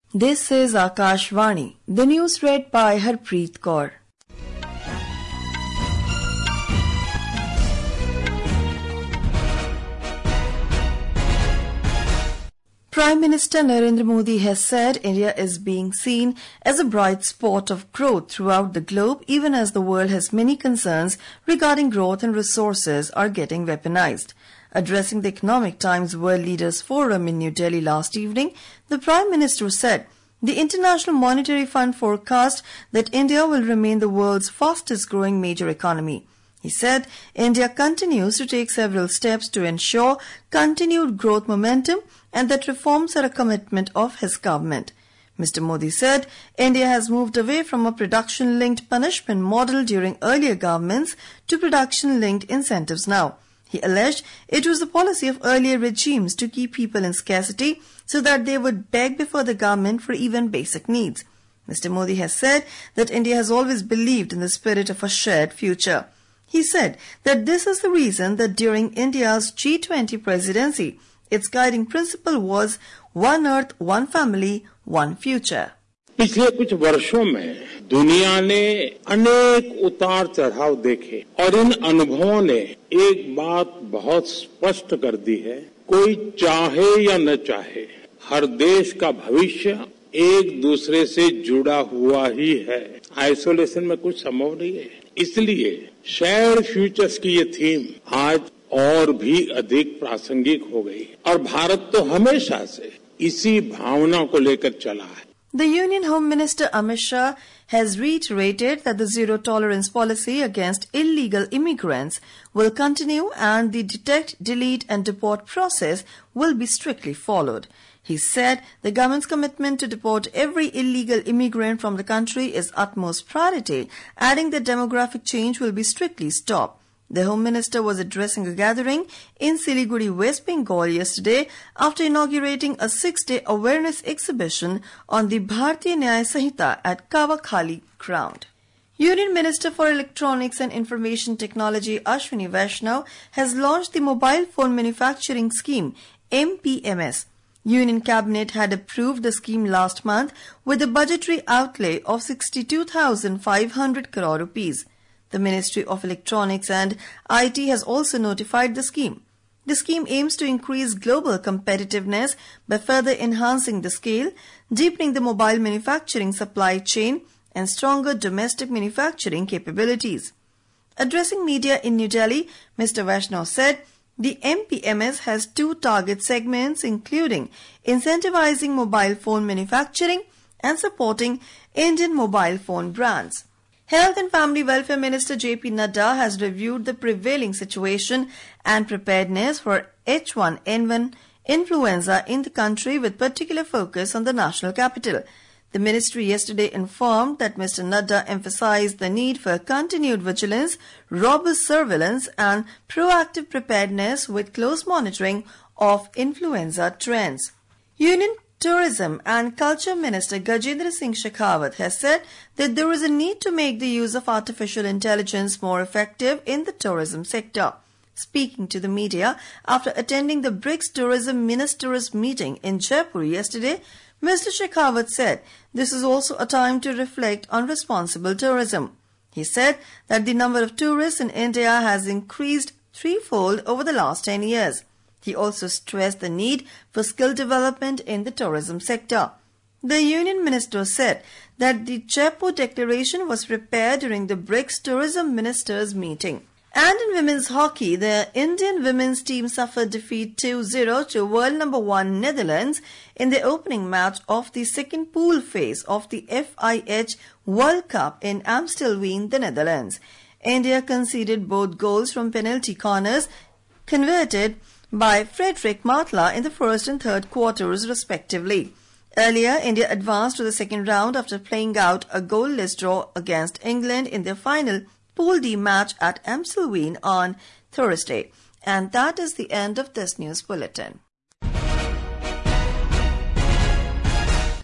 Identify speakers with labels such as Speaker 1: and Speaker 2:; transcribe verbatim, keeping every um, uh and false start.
Speaker 1: This is Akashvani. The news read by Harpreet Kaur. Prime Minister Narendra Modi has said India is being seen as a bright spot of growth throughout the globe, even as the world has many concerns regarding growth and resources are getting weaponized. Addressing the Economic Times World Leaders Forum in New Delhi last evening, the Prime Minister said the International Monetary Fund forecast that India will remain the world's fastest growing major economy. He said India continues to take several steps to ensure continued growth momentum and that reforms are a commitment of his government. Mister Modi said India has moved away from a production-linked punishment model during earlier governments to production-linked incentives now. He alleged it was the policy of earlier regimes to keep people in scarcity so that they would beg before the government for even basic needs. Mister Modi has said that India has always believed in the spirit of a shared future. He said that this is the reason that during India's G twenty presidency, its guiding principle was one earth, one family, one future.
Speaker 2: पिछले कुछ वर्षों में दुनिया ने अनेक उतार चढ़ाव देखे और इन अनुभवों ने एक बात बहुत स्पष्ट कर दी है, कोई चाहे या न चाहे, हर देश का भविष्य एक दूसरे से जुड़ा हुआ ही है। आइसोलेशन में कुछ संभव नहीं है। इसलिए शेयर्ड फ्यूचर्स की ये थीम आज और भी अधिक प्रासंगिक हो गई और भारत तो हमेशा से इसी भावना को लेकर चला है।
Speaker 1: The Union Home Minister Amit Shah has reiterated that the zero tolerance policy against illegal immigrants will continue and the detect, delete and deport process will be strictly followed. He said the government's commitment to deport every illegal immigrant from the country is utmost priority, adding that demographic change will be strictly stopped. The Home Minister was addressing a gathering in Siliguri, West Bengal yesterday after inaugurating a six-day awareness exhibition on the Bharatiya Nyaya Sanhita at Kavakhali ground. Union Minister for Electronics and Information Technology Ashwini Vaishnaw has launched the Mobile Phone Manufacturing Scheme, M P M S. Union Cabinet had approved the scheme last month with a budgetary outlay of sixty-two thousand five hundred crore rupees. The Ministry of Electronics and I T has also notified the scheme. The scheme aims to increase global competitiveness by further enhancing the scale, deepening the mobile manufacturing supply chain, and stronger domestic manufacturing capabilities. Addressing media in New Delhi, Mister Vaishnaw said the M P M S has two target segments, including incentivizing mobile phone manufacturing and supporting Indian mobile phone brands. Health and Family Welfare Minister J P Nadda has reviewed the prevailing situation and preparedness for H one N one influenza in the country with particular focus on the national capital. The ministry yesterday informed that Mister Nadda emphasized the need for continued vigilance, robust surveillance and proactive preparedness with close monitoring of influenza trends. Union Tourism and Culture Minister Gajendra Singh Shekhawat has said that there is a need to make the use of artificial intelligence more effective in the tourism sector. Speaking to the media after attending the BRICS Tourism Ministers meeting in Jaipur yesterday, Mister Shekhawat said this is also a time to reflect on responsible tourism. He said that the number of tourists in India has increased threefold over the last ten years. He also stressed the need for skill development in the tourism sector. The Union Minister said that the Jaipur Declaration was prepared during the BRICS Tourism Ministers meeting. And in women's hockey, the Indian women's team suffered defeat two zero to world number one Netherlands in the opening match of the second pool phase of the F I H World Cup in Amstelveen, the Netherlands. India conceded both goals from penalty corners converted by Frederick Matla in the first and third quarters respectively. Earlier, India advanced to the second round after playing out a goalless draw against England in their final Pool D match at Amstelveen on Thursday. And that is the end of this news bulletin.